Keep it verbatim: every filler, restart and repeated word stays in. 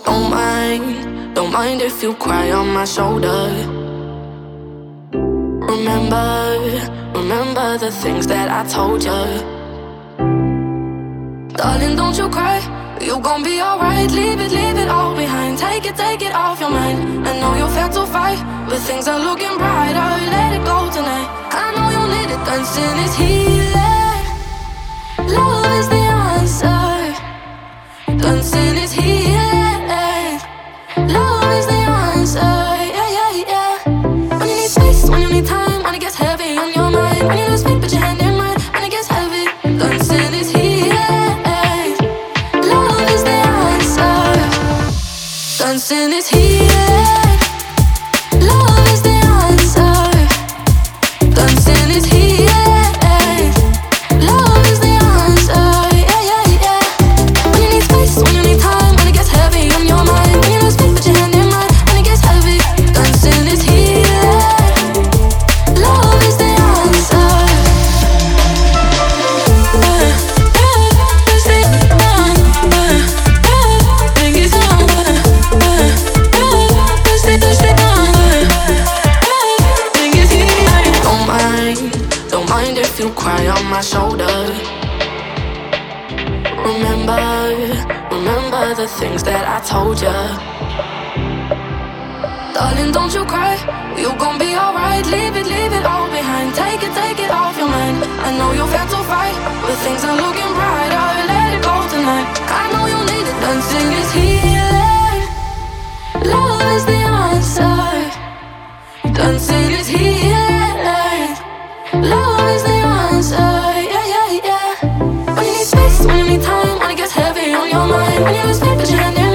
Don't mind, don't mind if you cry on my shoulder. Remember, remember the things that I told you. Darling, don't you cry, you gon' be alright. Leave it, leave it all behind. Take it, take it off your mind. I know you've had to fight, but things are looking brighter. Let it go tonight. I know you need it, dancing is healing. Love is the answer. Dancing is healing. Love is the answer. Yeah, yeah, yeah. When you need space, when you need time, when it gets heavy on your mind, when you lose faith, put your hand in mine. When it gets heavy, dancing is healing. Love is the answer. Dancing is healing. Love is the answer. Dancing is healing. Love is the answer. Yeah, yeah, yeah. When you need space, when you need time, when it gets heavy on your mind, when you lose faith, put your hand in mine. When it gets heavy, dancing is healing. Love is the answer. Don't mind, don't mind if you cry on my shoulder. Remember, remember the things that I told you. Darling, don't you cry, you gon' be alright. Leave it, leave it all behind. Take it, take it off your mind. I know you've had to fight, but things are looking brighter. Let it go tonight. I know you need it. Dancing is healing. Love is the answer. Dancing is healing. Love is the answer. Yeah, yeah, yeah. When you need space, when you need time, when it gets heavy on your mind, when you lose faith, put your hand in